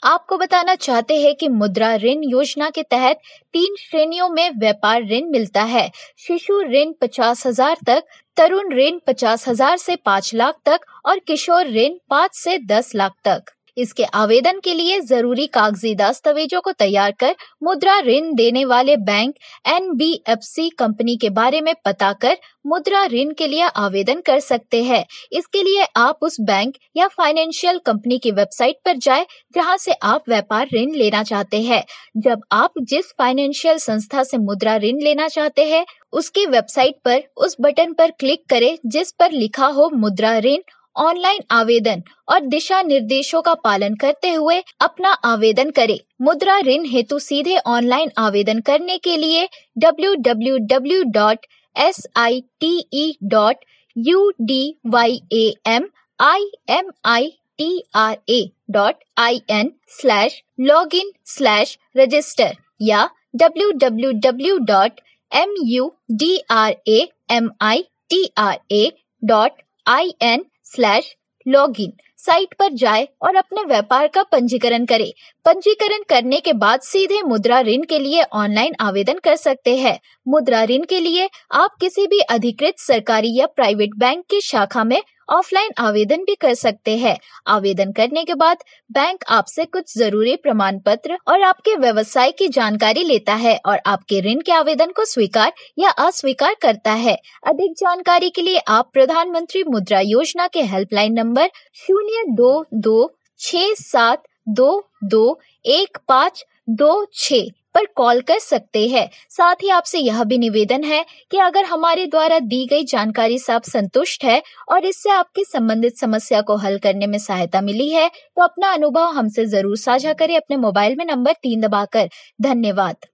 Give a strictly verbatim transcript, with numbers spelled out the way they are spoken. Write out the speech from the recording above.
आपको बताना चाहते हैं कि मुद्रा ऋण योजना के तहत तीन श्रेणियों में व्यापार ऋण मिलता है। शिशु ऋण पचास हजार तक, तरुण ऋण पचास हजार से पाँच लाख तक और किशोर ऋण पाँच से दस लाख तक। इसके आवेदन के लिए जरूरी कागजी दस्तावेजों को तैयार कर मुद्रा ऋण देने वाले bank N B F C company के बारे में पता कर मुद्रा ऋण के लिए आवेदन कर सकते हैं। इसके लिए आप उस बैंक या फाइनेंशियल कंपनी की वेबसाइट पर जाएं जहां से आप व्यापार ऋण लेना चाहते हैं। जब आप जिस फाइनेंशियल संस्था से मुद्रा ऋण लेना चाहते हैं उसकी वेबसाइट पर उस बटन पर क्लिक करें जिस पर लिखा हो मुद्रा ऋण। ऑनलाइन आवेदन और दिशा निर्देशों का पालन करते हुए अपना आवेदन करें। मुद्रा ऋण हेतु सीधे ऑनलाइन आवेदन करने के लिए W W W dot S I T E dot U D Y A M I M I T R A dot I N slash log in slash register या W W W dot M U D R A M I T R A dot I N slash login site पर जाए और अपने व्यापार का पंजीकरण करें। पंजीकरण करने के बाद सीधे मुद्रा ऋण के लिए ऑनलाइन आवेदन कर सकते हैं। मुद्रा ऋण के लिए आप किसी भी अधिकृत सरकारी या प्राइवेट बैंक की शाखा में ऑफलाइन आवेदन भी कर सकते हैं। आवेदन करने के बाद बैंक आपसे कुछ जरूरी प्रमाण पत्र और आपके व्यवसाय की जानकारी लेता है और आपके ऋण के आवेदन को स्वीकार या अस्वीकार करता है। अधिक जानकारी के लिए आप प्रधानमंत्री मुद्रा योजना के हेल्पलाइन नंबर शून्य दो दो छह सात दो दो एक पाँच दो छह पर कॉल कर सकते हैं। साथ ही आपसे यह भी निवेदन है कि अगर हमारे द्वारा दी गई जानकारी से आप संतुष्ट है और इससे आपकी संबंधित समस्या को हल करने में सहायता मिली है तो अपना अनुभव हमसे जरूर साझा करें अपने मोबाइल में नंबर तीन दबाकर। धन्यवाद।